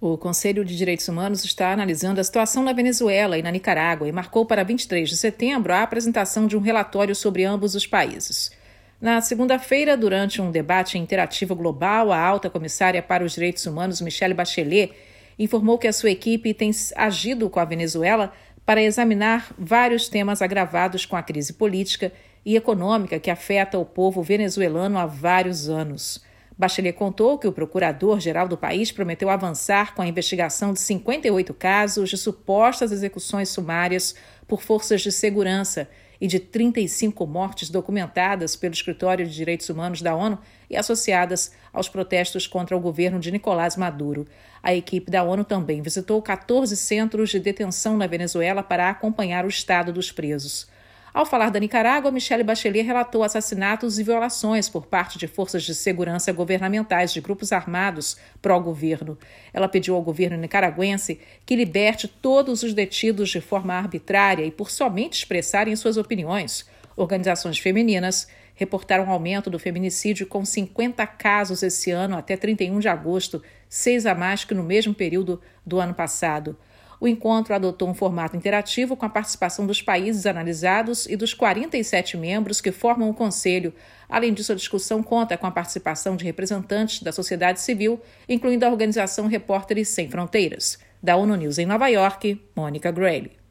O Conselho de Direitos Humanos está analisando a situação na Venezuela e na Nicarágua e marcou para 23 de setembro a apresentação de um relatório sobre ambos os países. Na segunda-feira, durante um debate interativo global, a alta comissária para os direitos humanos, Michelle Bachelet, informou que a sua equipe tem agido com a Venezuela para examinar vários temas agravados com a crise política e econômica que afeta o povo venezuelano há vários anos. Bachelet contou que o procurador-geral do país prometeu avançar com a investigação de 58 casos de supostas execuções sumárias por forças de segurança e de 35 mortes documentadas pelo Escritório de Direitos Humanos da ONU e associadas aos protestos contra o governo de Nicolás Maduro. A equipe da ONU também visitou 14 centros de detenção na Venezuela para acompanhar o estado dos presos. Ao falar da Nicarágua, Michelle Bachelet relatou assassinatos e violações por parte de forças de segurança governamentais de grupos armados pró-governo. Ela pediu ao governo nicaragüense que liberte todos os detidos de forma arbitrária e por somente expressarem suas opiniões. Organizações femininas reportaram aumento do feminicídio com 50 casos esse ano até 31 de agosto, 6 a mais que no mesmo período do ano passado. O encontro adotou um formato interativo com a participação dos países analisados e dos 47 membros que formam o Conselho. Além disso, a discussão conta com a participação de representantes da sociedade civil, incluindo a organização Repórteres Sem Fronteiras. Da ONU News em Nova York, Mônica Grayle.